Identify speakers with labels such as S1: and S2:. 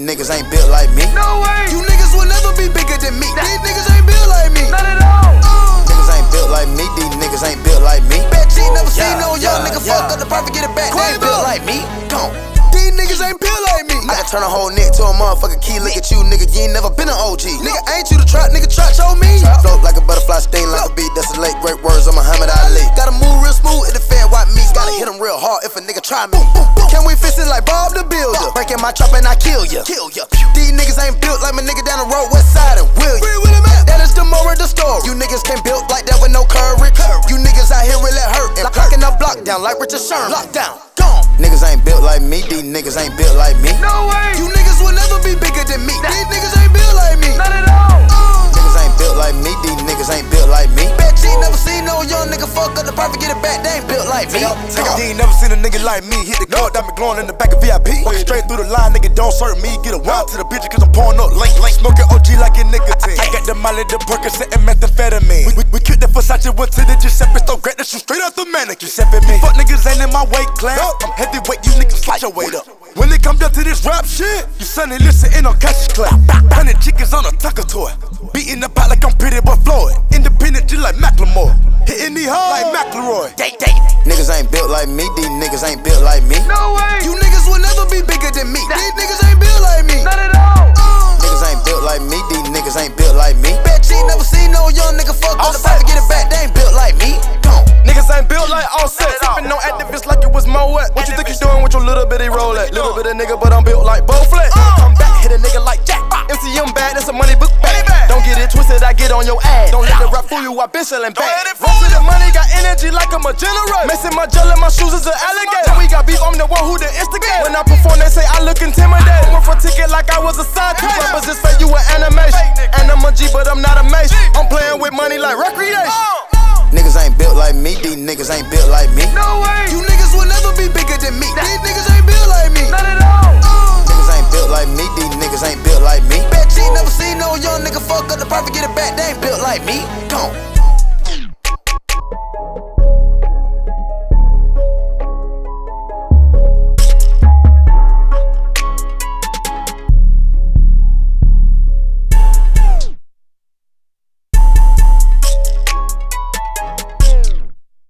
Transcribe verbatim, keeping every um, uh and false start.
S1: niggas ain't built like me.
S2: No way.
S1: You niggas will never be bigger than me. These niggas ain't built like me.
S2: Not at all.
S1: Uh, niggas ain't built like me. These niggas ain't built like me. Bet you never
S3: yeah,
S1: seen no young
S3: yeah,
S1: nigga
S3: yeah.
S1: fuck up the profit, get it back. They ain't built like me. Gone. These niggas ain't built like me. I can turn a whole neck to a motherfucking key. Look at you, nigga, you ain't never been an O G. Nigga, ain't you the trap, nigga, trap show me. Float like a butterfly, sting like a bee. That's the late great words of Muhammad Ali. Gotta move real smooth in the fan white meat. Gotta hit him real hard if a nigga try me. Can we fix it like Bob the Builder? Breaking my trap and I kill ya. Kill ya. These niggas ain't built like my nigga down the road, west side and William. That is the moral of the story. You niggas can't build like that with no courage. You niggas out here really hurt and clocking the block down like Richard Sherman. Lockdown, gone. Niggas ain't built like me. These niggas ain't built like me.
S2: No way.
S1: You niggas will never be bigger than me. These niggas ain't built like me.
S2: Not at all.
S1: Uh, niggas ain't built like me. These niggas ain't built like me. Bet you ain't never seen no young nigga fuck up the profit, get it back. They ain't built like me.
S3: Take out. You ain't never seen a nigga like me. Hit the car, diamond glowing in the back of V I P. Walking straight through the line, nigga, don't serve me. Get a wild to the bitch, cause I'm pouring up link, link. Smoking O G like a nicotine. I got the Molly, the Percocet, and methamphetamine. We, we, we kicked the Versace, went to the Giuseppe store, great to shoot straight out the mannequin. Giuseppe me. Fuck niggas ain't in my weight class. I'm heavyweight, you niggas slide your weight up. When it come down to this rap shit, you sonny listen in on Cassius Clay. Hundred chickens on a taco toy. Beating the pot like I'm Pretty Boy Floyd. Independent just like Macklemore. Hitting the hard like McElroy.
S1: Niggas ain't built like me. These niggas ain't built like me.
S2: No way.
S1: You niggas will never be bigger than me. These niggas ain't built like me.
S2: Not at all.
S1: Uh, niggas ain't built like me. These niggas ain't built like me. Bet you ain't never seen no young nigga fuck up the profit, get it back. They ain't built like me. Gone.
S3: Niggas ain't built like Offset. Sippin' on activists like it was Moet. What you think you doing with your little bitty Rolex? Little bit of nigga, but I'm built like Bo Flex. Come back, hit a nigga like Jack. M C M bad, that's a money book bag. Don't get it twisted, I get on your ass. Don't let the rap fool you, I been sellin' back. Run to the money, got energy like I'm a general. Messing my gel in my shoes is an alligator. When we got beef, I'm the one who the instigate. When I perform, they say I look intimidated. Went for a ticket like I was a side two rappers just say you an animation. And I'm a G, but I'm not a mace. I'm playing with money like recreation.
S1: Niggas ain't built like me. These niggas ain't built like me.
S2: No way.
S1: You niggas will never